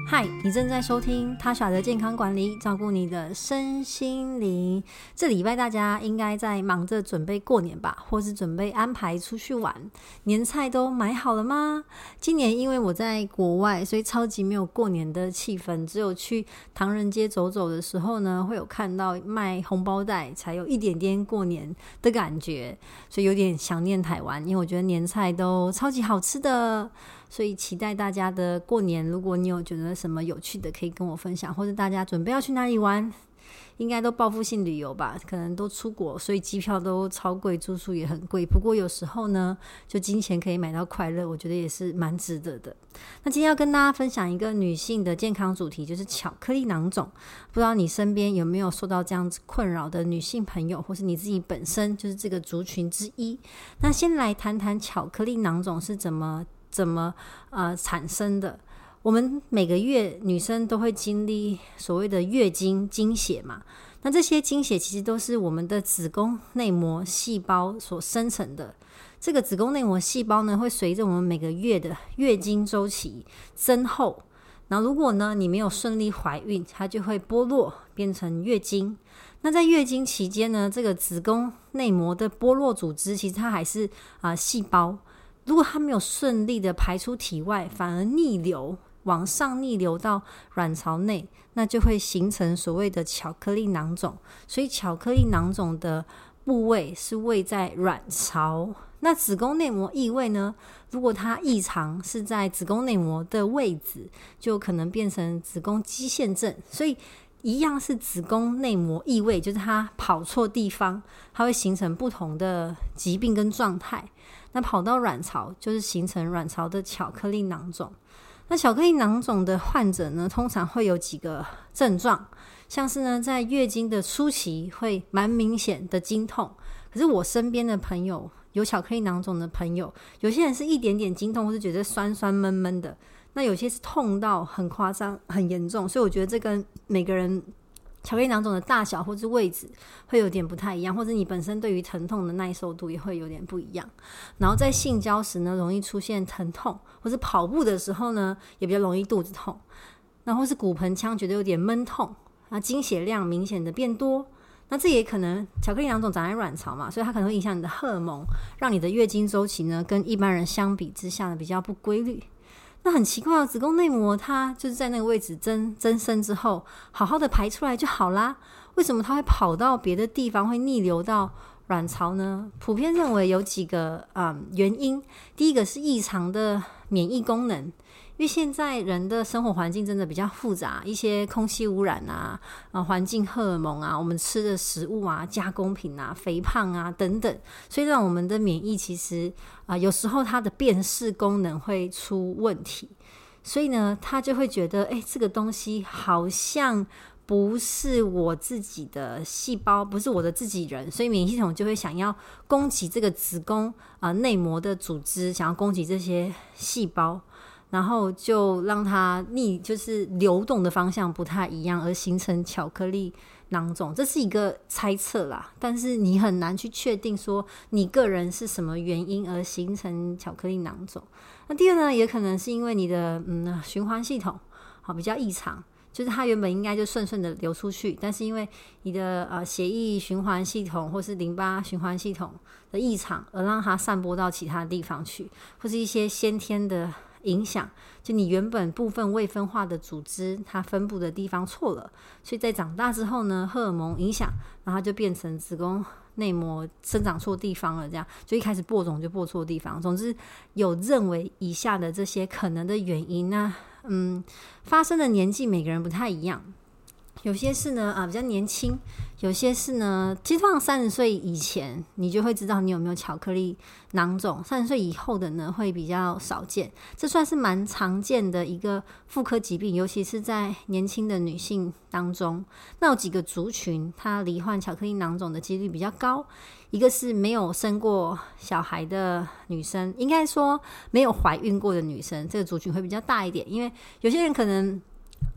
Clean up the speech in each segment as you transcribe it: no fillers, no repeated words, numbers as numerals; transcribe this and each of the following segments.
嗨，你正在收听他耍的健康管理，照顾你的身心灵。这礼拜大家应该在忙着准备过年吧，或是准备安排出去玩。年菜都买好了吗？今年因为我在国外，所以超级没有过年的气氛，只有去唐人街走走的时候呢，会有看到卖红包袋，才有一点点过年的感觉，所以有点想念台湾，因为我觉得年菜都超级好吃的。所以期待大家的过年，如果你有觉得什么有趣的可以跟我分享，或者大家准备要去哪里玩，应该都报复性旅游吧，可能都出国，所以机票都超贵，住宿也很贵。不过有时候呢，就金钱可以买到快乐，我觉得也是蛮值得的。那今天要跟大家分享一个女性的健康主题，就是巧克力囊肿。不知道你身边有没有受到这样子困扰的女性朋友，或是你自己本身就是这个族群之一。那先来谈谈巧克力囊肿是怎么产生的。我们每个月女生都会经历所谓的月经经血嘛，那这些经血其实都是我们的子宫内膜细胞所生成的。这个子宫内膜细胞呢，会随着我们每个月的月经周期增厚，然后如果呢你没有顺利怀孕，它就会剥落变成月经。那在月经期间呢，这个子宫内膜的剥落组织其实它还是细胞，如果它没有顺利的排出体外，反而逆流往上逆流到卵巢内，那就会形成所谓的巧克力囊肿。所以巧克力囊肿的部位是位在卵巢。那子宫内膜异位呢，如果它异常是在子宫内膜的位置，就可能变成子宫肌腺症。所以一样是子宫内膜异位，就是它跑错地方，它会形成不同的疾病跟状态。那跑到卵巢，就是形成卵巢的巧克力囊肿。那巧克力囊肿的患者呢，通常会有几个症状，像是呢，在月经的初期会蛮明显的经痛。可是我身边的朋友有巧克力囊肿的朋友，有些人是一点点经痛，或是觉得酸酸闷闷的，那有些是痛到很夸张很严重。所以我觉得这跟每个人巧克力囊肿的大小或是位置会有点不太一样，或者你本身对于疼痛的耐受度也会有点不一样。然后在性交时呢，容易出现疼痛，或是跑步的时候呢，也比较容易肚子痛。那或是骨盆腔觉得有点闷痛，那经血量明显的变多。那这也可能巧克力囊肿长在卵巢嘛，所以它可能会影响你的荷尔蒙，让你的月经周期呢跟一般人相比之下呢比较不规律。那很奇怪子宫内膜它就是在那个位置增生之后，好好的排出来就好啦，为什么它会跑到别的地方，会逆流到卵巢呢？普遍认为有几个原因。第一个是异常的免疫功能，因为现在人的生活环境真的比较复杂，一些空气污染环境荷尔蒙我们吃的食物加工品肥胖等等，所以让我们的免疫其实有时候它的辨识功能会出问题。所以呢，他就会觉得这个东西好像不是我自己的细胞，不是我的自己人，所以免疫系统就会想要攻击这个子宫内膜的组织，想要攻击这些细胞，然后就让它就是流动的方向不太一样，而形成巧克力囊肿。这是一个猜测啦，但是你很难去确定说你个人是什么原因而形成巧克力囊肿。那第二呢，也可能是因为你的循环系统比较异常，就是它原本应该就顺顺的流出去，但是因为你的血液循环系统或是淋巴循环系统的异常，而让它散播到其他地方去，或是一些先天的影响，就你原本部分未分化的组织它分布的地方错了，所以在长大之后呢，荷尔蒙影响，然后就变成子宫内膜生长错地方了，这样就一开始播种就播错地方。总之有认为以下的这些可能的原因，那发生的年纪每个人不太一样，有些是呢比较年轻，有些是呢其实通常30岁以前你就会知道你有没有巧克力囊肿，30岁以后的呢会比较少见。这算是蛮常见的一个妇科疾病，尤其是在年轻的女性当中。那有几个族群它罹患巧克力囊肿的几率比较高，一个是没有生过小孩的女生，应该说没有怀孕过的女生，这个族群会比较大一点。因为有些人可能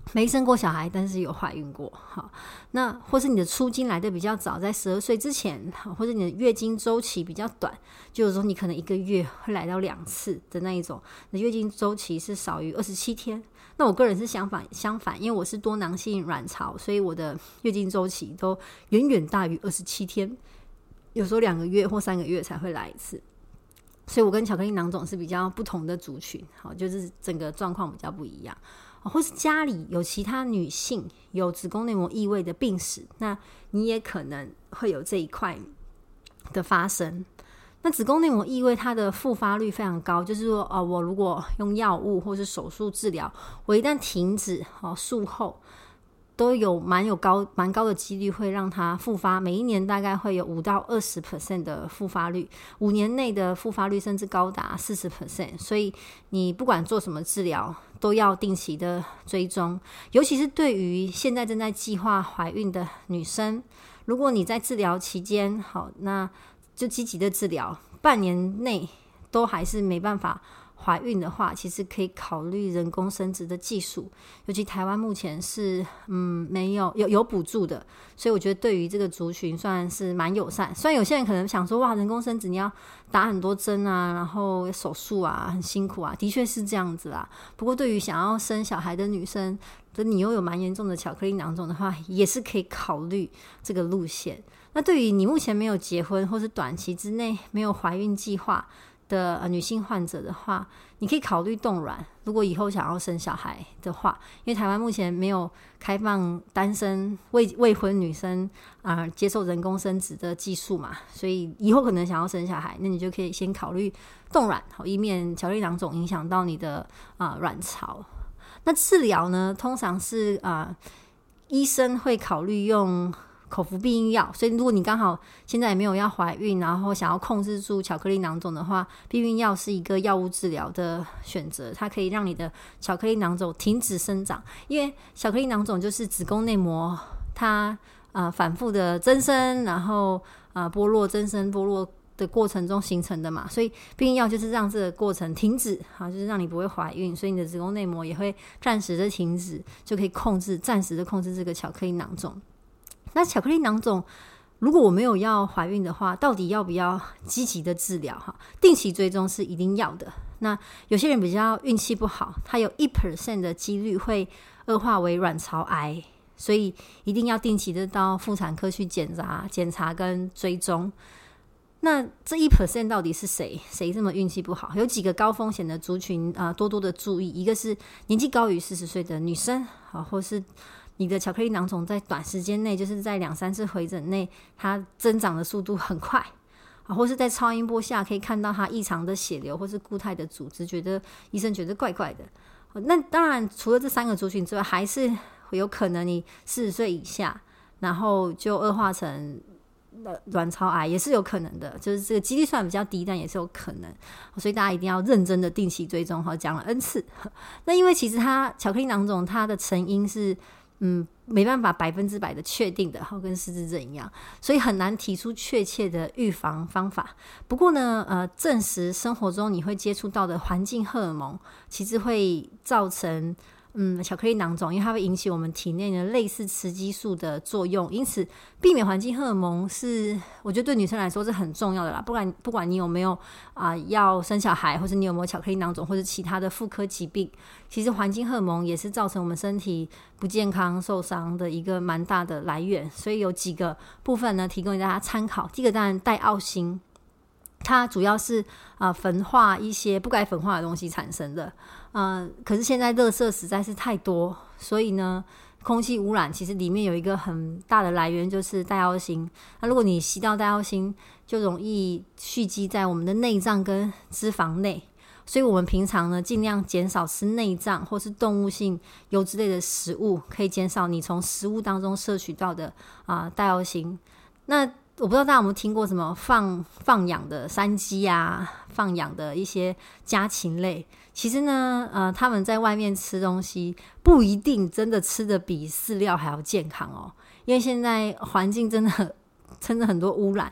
没生过小孩，但是有怀孕过。好，那或是你的初经来的比较早，在12岁之前，或者你的月经周期比较短，就是说你可能1个月会来到2次的那一种，你的月经周期是少于27天。那我个人是相反，因为我是多囊性卵巢，所以我的月经周期都远远大于27天，有时候2个月或3个月才会来一次。所以我跟巧克力囊肿是比较不同的族群，好，就是整个状况比较不一样。或是家里有其他女性有子宫内膜异位的病史，那你也可能会有这一块的发生。那子宫内膜异位它的复发率非常高，就是说我如果用药物或是手术治疗，我一旦停止术后都有蛮高的几率会让它复发，每一年大概会有5到20% 的复发率，5年内的复发率甚至高达40%，所以你不管做什么治疗都要定期的追踪，尤其是对于现在正在计划怀孕的女生，如果你在治疗期间，好，那就积极的治疗，半年内都还是没办法怀孕的话，其实可以考虑人工生殖的技术，尤其台湾目前是没有补助的，所以我觉得对于这个族群算是蛮友善。虽然有些人可能想说，哇，人工生殖你要打很多针啊，然后手术啊，很辛苦啊，的确是这样子啦。不过对于想要生小孩的女生，你又有蛮严重的巧克力囊肿的话，也是可以考虑这个路线。那对于你目前没有结婚或是短期之内没有怀孕计划的女性患者的话，你可以考虑冻卵，如果以后想要生小孩的话，因为台湾目前没有开放单身未婚女生接受人工生殖的技术嘛，所以以后可能想要生小孩，那你就可以先考虑冻卵，以免巧克力囊肿影响到你的卵巢。那治疗呢，通常是医生会考虑用口服避孕药，所以如果你刚好现在也没有要怀孕，然后想要控制住巧克力囊肿的话，避孕药是一个药物治疗的选择，它可以让你的巧克力囊肿停止生长，因为巧克力囊肿就是子宫内膜它反复的增生，然后剥落增生剥落的过程中形成的嘛，所以避孕药就是让这个过程停止，就是让你不会怀孕，所以你的子宫内膜也会暂时的停止，就可以暂时的控制这个巧克力囊肿。那巧克力囊肿如果我没有要怀孕的话，到底要不要积极的治疗？定期追踪是一定要的。那有些人比较运气不好，他有 1% 的几率会恶化为卵巢癌，所以一定要定期的到妇产科去检查跟追踪。那这 1% 到底是谁这么运气不好？有几个高风险的族群多多的注意，一个是年纪高于40岁的女生，或是你的巧克力囊肿在短时间内，就是在2-3次回诊内，它增长的速度很快，或是在超音波下可以看到它异常的血流或是固态的组织，医生觉得怪怪的。那当然除了这3个族群之外，还是有可能你40岁以下，然后就恶化成卵巢癌，也是有可能的，就是这个几率算比较低，但也是有可能，所以大家一定要认真的定期追踪，讲了 N 次。那因为其实它巧克力囊肿它的成因是没办法100%的确定的，跟失智症一样，所以很难提出确切的预防方法。不过呢证实生活中你会接触到的环境荷尔蒙其实会造成巧克力囊肿，因为它会引起我们体内的类似雌激素的作用，因此避免环境荷尔蒙是我觉得对女生来说是很重要的啦。不管你有没有要生小孩，或是你有没有巧克力囊肿或是其他的妇科疾病，其实环境荷尔蒙也是造成我们身体不健康受伤的一个蛮大的来源。所以有几个部分呢提供给大家参考。第一个当然戴奥辛，它主要是焚化一些不该焚化的东西产生的。可是现在垃圾实在是太多，所以呢空气污染其实里面有一个很大的来源就是戴奥辛。那如果你吸到戴奥辛，就容易蓄积在我们的内脏跟脂肪内，所以我们平常呢尽量减少吃内脏或是动物性油脂类的食物，可以减少你从食物当中摄取到的戴奥辛。那我不知道大家有没有听过什么放养的山鸡放养的一些家禽类，其实呢他们在外面吃东西不一定真的吃的比饲料还要健康因为现在环境真的很多污染，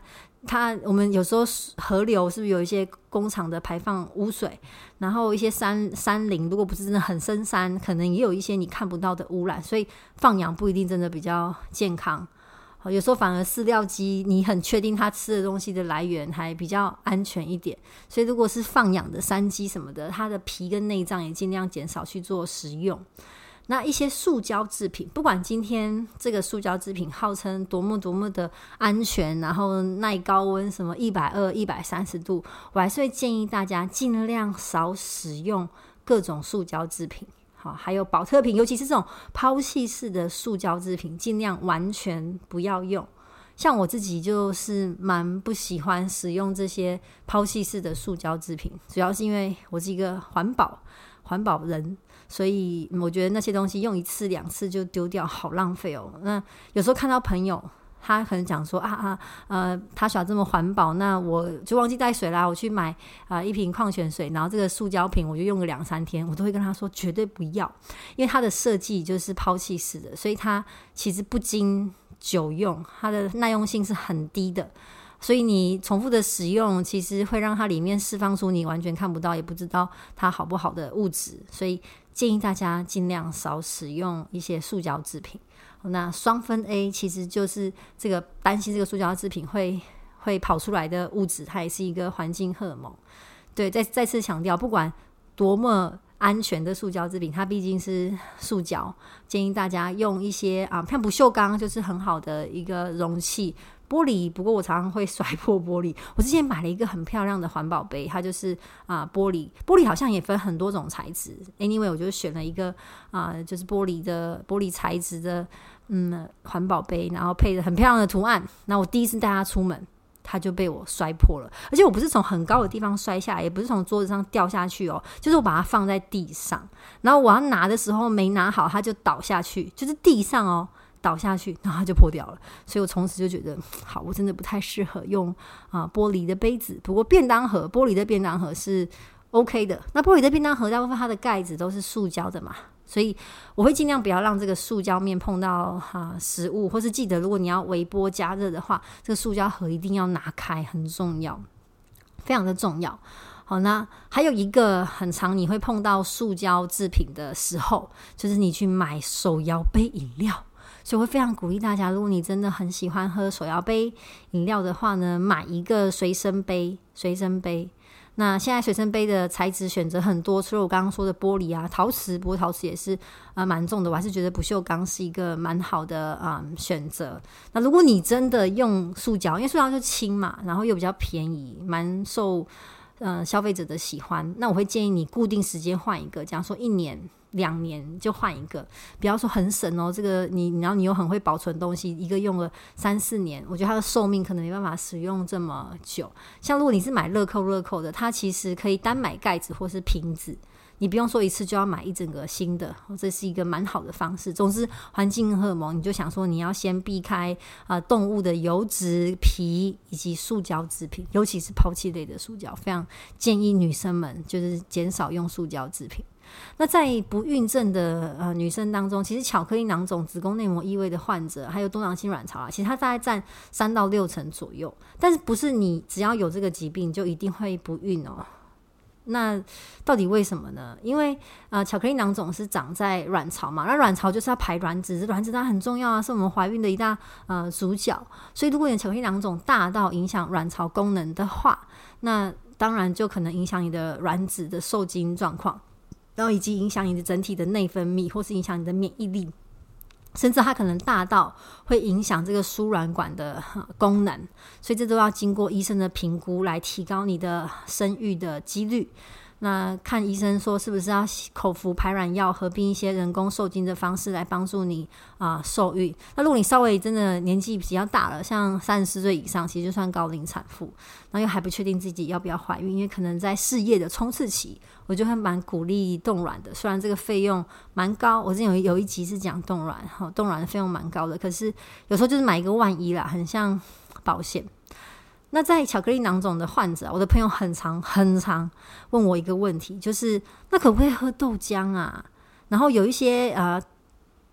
我们有时候河流是不是有一些工厂的排放污水，然后一些山林如果不是真的很深山，可能也有一些你看不到的污染，所以放养不一定真的比较健康。有时候反而饲料鸡你很确定它吃的东西的来源还比较安全一点，所以如果是放养的山鸡什么的，它的皮跟内脏也尽量减少去做食用。那一些塑胶制品，不管今天这个塑胶制品号称多么的安全，然后耐高温什么120、130度，我还是会建议大家尽量少使用各种塑胶制品。好，还有保特瓶，尤其是这种抛弃式的塑胶制品，尽量完全不要用。像我自己就是蛮不喜欢使用这些抛弃式的塑胶制品，主要是因为我是一个环保人，所以我觉得那些东西用1次2次就丢掉，好浪费哦。那有时候看到朋友他可能讲说他想这么环保，那我就忘记带水啦，我去买一瓶矿泉水，然后这个塑胶瓶我就用个2-3天，我都会跟他说绝对不要，因为它的设计就是抛弃式的，所以它其实不经久用，它的耐用性是很低的，所以你重复的使用其实会让它里面释放出你完全看不到也不知道它好不好的物质，所以建议大家尽量少使用一些塑胶制品。那双酚 A 其实就是这个担心这个塑胶制品会跑出来的物质，它也是一个环境荷尔蒙。对，再次强调，不管多么安全的塑胶制品，它毕竟是塑胶，建议大家用一些像不锈钢就是很好的一个容器。玻璃，不过我常常会摔破玻璃。我之前买了一个很漂亮的环保杯，它就是玻璃好像也分很多种材质。Anyway， 我就选了一个就是玻璃材质的环保杯，然后配着很漂亮的图案。那我第一次带它出门，它就被我摔破了，而且我不是从很高的地方摔下来，也不是从桌子上掉下去哦，就是我把它放在地上，然后我要拿的时候没拿好，它就倒下去，就是地上哦。倒下去，然后它就破掉了。所以我从此就觉得，好，我真的不太适合用玻璃的杯子。不过玻璃的便当盒是 OK 的。那玻璃的便当盒大部分它的盖子都是塑胶的嘛，所以我会尽量不要让这个塑胶面碰到食物，或是记得如果你要微波加热的话，这个塑胶盒一定要拿开，很重要，非常的重要。好，那还有一个很常你会碰到塑胶制品的时候，就是你去买手摇杯饮料。所以我会非常鼓励大家，如果你真的很喜欢喝手摇杯饮料的话呢，买一个随身杯。那现在随身杯的材质选择很多，除了我刚刚说的玻璃陶瓷，不过陶瓷也是蛮重的，我还是觉得不锈钢是一个蛮好的选择。那如果你真的用塑胶，因为塑胶就轻嘛，然后又比较便宜，蛮受消费者的喜欢，那我会建议你固定时间换一个，假如说1年2年就换一个，不要说很省哦。这个然后你又很会保存东西，一个用了3-4年，我觉得它的寿命可能没办法使用这么久。像如果你是买乐扣的，它其实可以单买盖子或是瓶子，你不用说一次就要买一整个新的，这是一个蛮好的方式。总之，环境荷尔蒙你就想说你要先避开动物的油脂、皮以及塑胶制品，尤其是抛弃类的塑胶，非常建议女生们就是减少用塑胶制品。那在不孕症的女生当中，其实巧克力囊肿、子宫内膜异位的患者，还有多囊性卵巢其实它大概占3到6成左右。但是不是你只要有这个疾病就一定会不孕哦？那到底为什么呢？因为巧克力囊肿是长在卵巢嘛，那卵巢就是要排卵子，卵子它很重要是我们怀孕的一大主角。所以如果你的巧克力囊肿大到影响卵巢功能的话，那当然就可能影响你的卵子的受精状况，然后以及影响你的整体的内分泌，或是影响你的免疫力，甚至它可能大到会影响这个输卵管的功能，所以这都要经过医生的评估来提高你的生育的几率。那看医生说是不是要口服排卵药，合并一些人工受精的方式来帮助你受孕。那如果你稍微真的年纪比较大了，像34岁以上，其实就算高龄产妇，然后又还不确定自己要不要怀孕，因为可能在事业的冲刺期，我就会蛮鼓励冻卵的。虽然这个费用蛮高，我之前有一集是讲冻卵，冻卵的费用蛮高的，可是有时候就是买一个万一啦，很像保险。那在巧克力囊肿的患者，我的朋友很常问我一个问题，就是那可不可以喝豆浆啊？然后有一些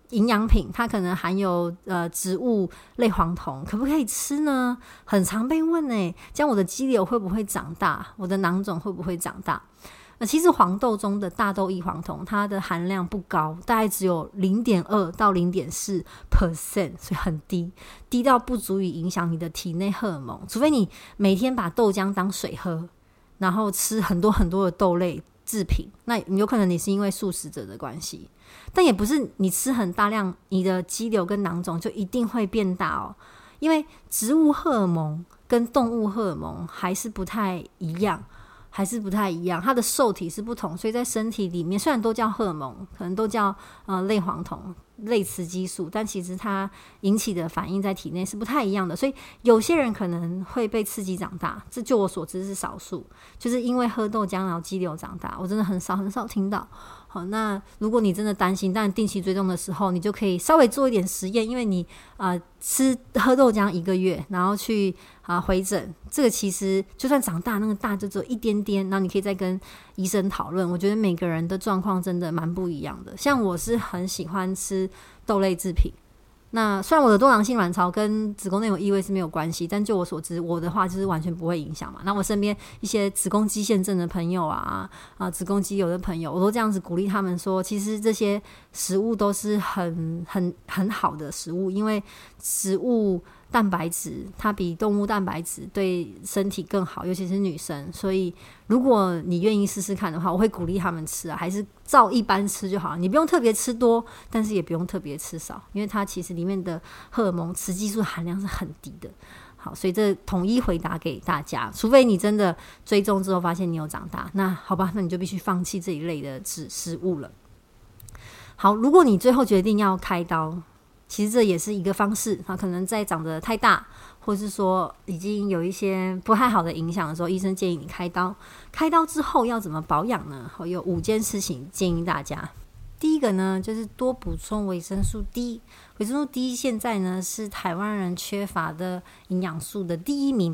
营养品，它可能含有植物类黄酮，可不可以吃呢？很常被问这样我的肌瘤会不会长大？我的囊肿会不会长大？其实黄豆中的大豆异黄酮它的含量不高，大概只有 0.2 到 0.4%， 所以很低，低到不足以影响你的体内荷尔蒙，除非你每天把豆浆当水喝，然后吃很多很多的豆类制品，那有可能你是因为素食者的关系，但也不是你吃很大量，你的肌瘤跟囊肿就一定会变大因为植物荷尔蒙跟动物荷尔蒙还是不太一样，它的受体是不同，所以在身体里面虽然都叫荷尔蒙，可能都叫类黄酮、类雌激素，但其实它引起的反应在体内是不太一样的，所以有些人可能会被刺激长大，这就我所知是少数，就是因为喝豆浆然后肌瘤长大，我真的很少听到。好，那如果你真的担心，但定期追踪的时候，你就可以稍微做一点实验，因为你喝豆浆1个月，然后去回诊，这个其实就算长大，那个大就只有一点点，然后你可以再跟医生讨论。我觉得每个人的状况真的蛮不一样的，像我是很喜欢吃豆类制品。那虽然我的多囊性卵巢跟子宫内膜异位是没有关系，但就我所知，我的话就是完全不会影响嘛。那我身边一些子宫肌腺症的朋友子宫肌瘤的朋友，我都这样子鼓励他们说，其实这些食物都是很好的食物，因为食物蛋白质它比动物蛋白质对身体更好，尤其是女生，所以如果你愿意试试看的话，我会鼓励他们吃还是照一般吃就好，你不用特别吃多，但是也不用特别吃少，因为它其实里面的荷尔蒙雌激素含量是很低的。好，所以这统一回答给大家，除非你真的追踪之后发现你有长大，那好吧，那你就必须放弃这一类的食物了。好，如果你最后决定要开刀，其实这也是一个方式，可能在长得太大，或是说已经有一些不太好的影响的时候，医生建议你开刀。开刀之后要怎么保养呢？有5件事情建议大家。第一个呢，就是多补充维生素 D。维生素 D 现在呢是台湾人缺乏的营养素的第1名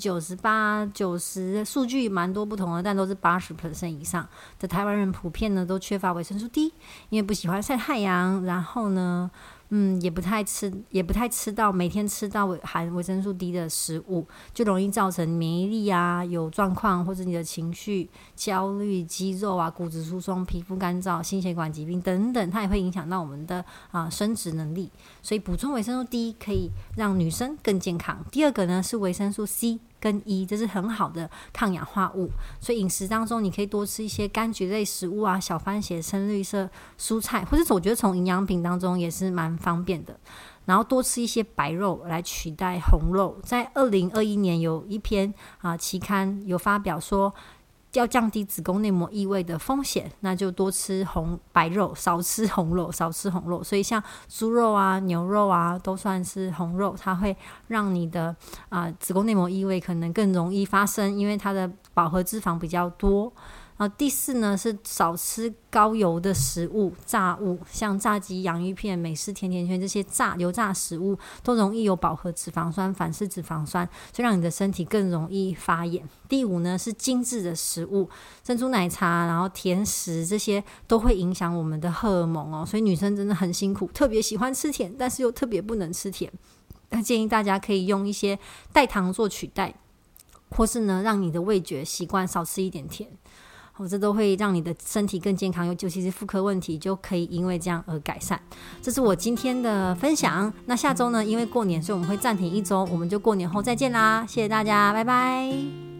，98%、90%，数据蛮多不同的，但都是80% 以上的台湾人普遍呢都缺乏维生素 D， 因为不喜欢晒太阳，然后呢也不太吃到每天吃到含维生素 D 的食物，就容易造成免疫力有状况，或者你的情绪、焦虑、肌肉骨质疏松、皮肤干燥、心血管疾病等等，它也会影响到我们的生殖能力。所以补充维生素 D 可以让女生更健康。第二个呢是维生素 C跟 E， 这是很好的抗氧化物，所以饮食当中你可以多吃一些柑橘类食物小番茄、深绿色蔬菜，或者我觉得从营养品当中也是蛮方便的。然后多吃一些白肉来取代红肉。在2021年有一篇期刊有发表说，要降低子宫内膜异位的风险，那就多吃白肉，少吃红肉。所以像猪肉牛肉都算是红肉，它会让你的子宫内膜异位可能更容易发生，因为它的饱和脂肪比较多。第4呢是少吃高油的食物、炸物，像炸鸡、洋芋片、美式甜甜圈，这些油炸食物都容易有饱和脂肪酸、反式脂肪酸，所以让你的身体更容易发炎。第5呢是精致的食物，珍珠奶茶，然后甜食，这些都会影响我们的荷尔蒙所以女生真的很辛苦，特别喜欢吃甜，但是又特别不能吃甜。建议大家可以用一些代糖做取代，或是呢让你的味觉习惯少吃一点甜。这都会让你的身体更健康，尤其是妇科问题就可以因为这样而改善。这是我今天的分享。那下周呢，因为过年，所以我们会暂停1周，我们就过年后再见啦！谢谢大家，拜拜。